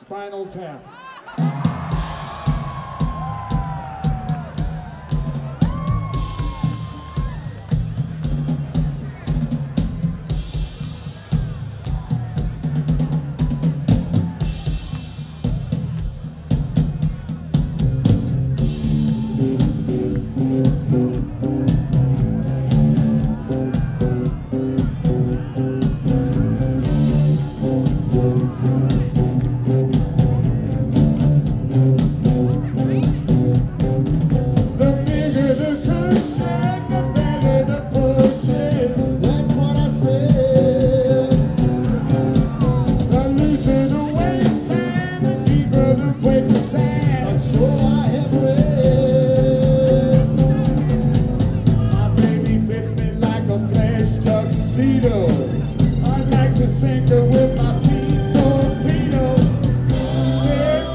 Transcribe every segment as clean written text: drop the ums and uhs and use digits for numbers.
Spinal Tap. I'd like to sink her with my pink torpedo. Big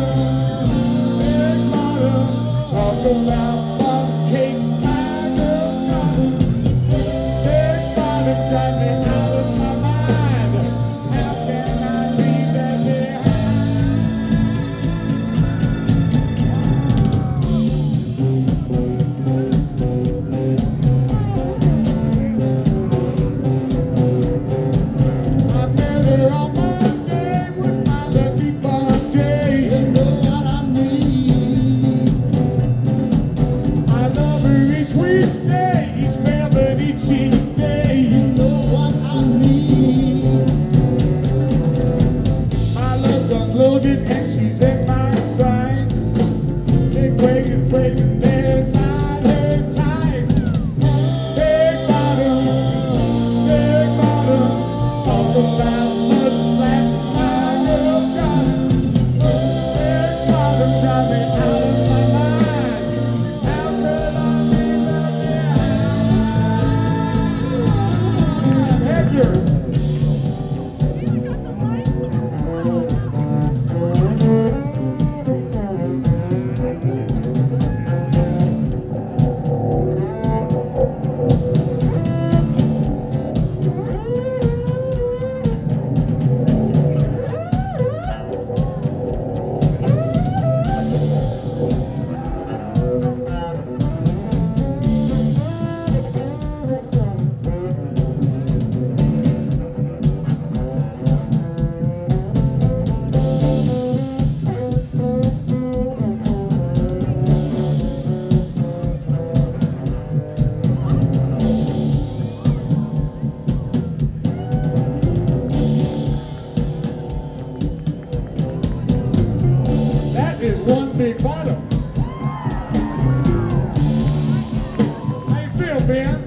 bottom, talk about cupcakes, my girl got. Big bottom got me out of my mind. How can I leave that on Monday was my lucky birthday. You know what I mean. I love her each weekday, each velvety cheek day. You know what I mean. My love done loaded and she's in my sights. Big Reagan's waiting there inside her tights. Big bottom, talk about is one big bottom. How you feel, Ben?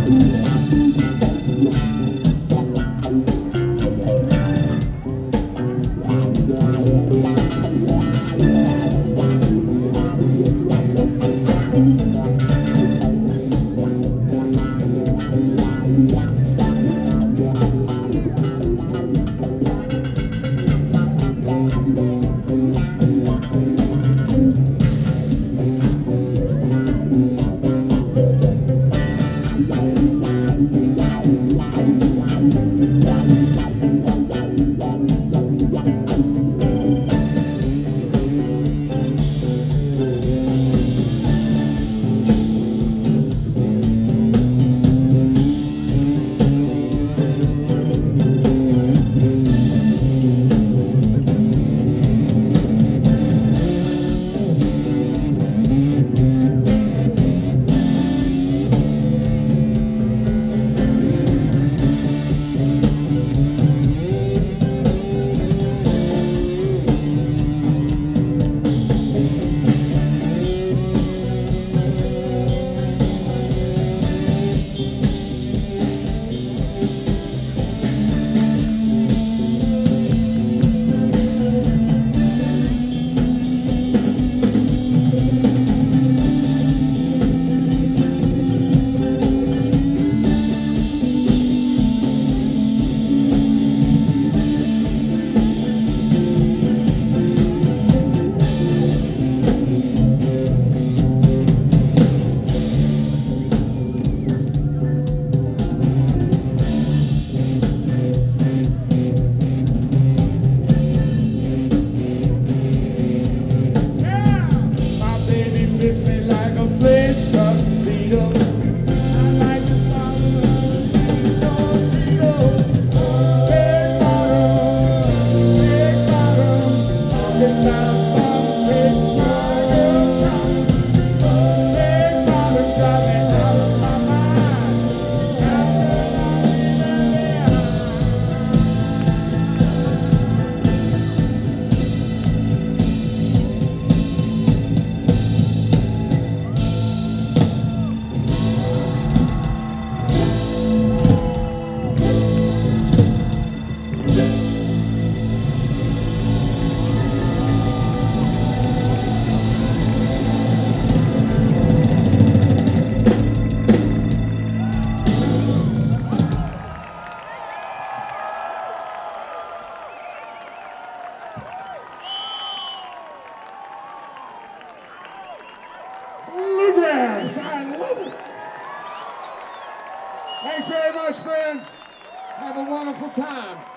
Bluegrass. I love it. Thanks very much, friends. Have a wonderful time.